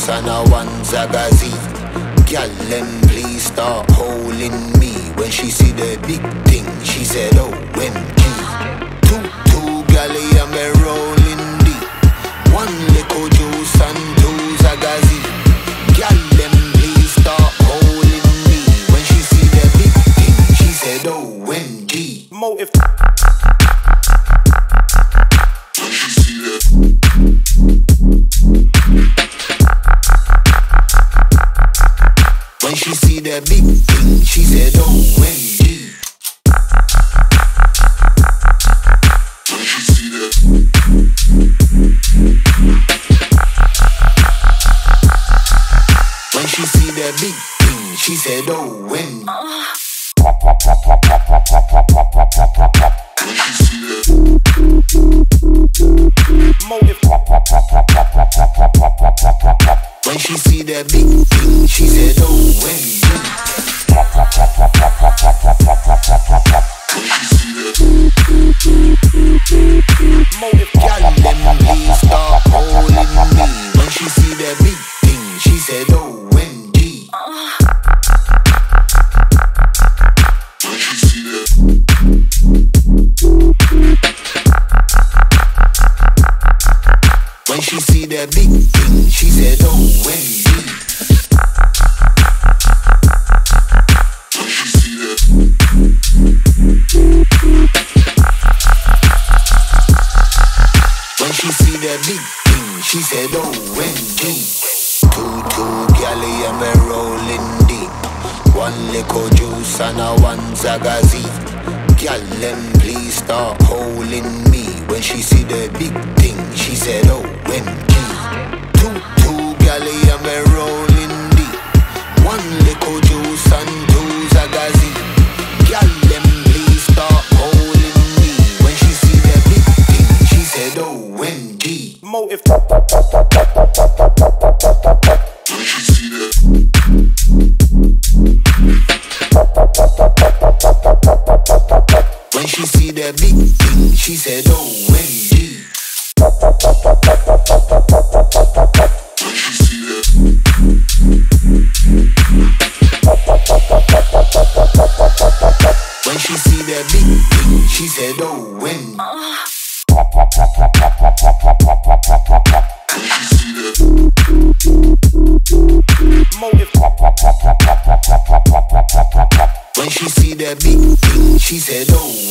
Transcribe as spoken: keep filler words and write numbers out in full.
juice and a one Zagazi. Girl, them please start holding me. When she see the big thing, she said, oh, when G. Two, two galley and me rolling deep. One little juice and two Zagazi. Girl, them please start holding me. When she see the big thing, she said, oh, when G. Motive. When she see the When she see the big thing, she said, oh, when G. When she see the When she see the big thing, she said, oh, when When she see the Motive. When she see the big thing, she said, oh, when G. When she see the Motive. Girl, them please start holding me. When she see the big thing, she said, oh, when G. When she see the When she see the big thing, she said, oh, when G. When she see the When she see the big thing, she said, oh, when G. Two, two galley and me rolling deep. One little juice and a one Zagazi. Girl, them please start holding me. When she see the big thing, she said, oh, when G. Two, two galley and me rolling deep. One little juice and two Zagazi. Girl, them please start holding me. When she see the big thing, she said, oh, when G. Motive. When she see the When she see the big thing, she said, oh, when G. When she see the When she see the big thing, she said, oh, when When she see the Motive. When she see the big thing, she said, oh,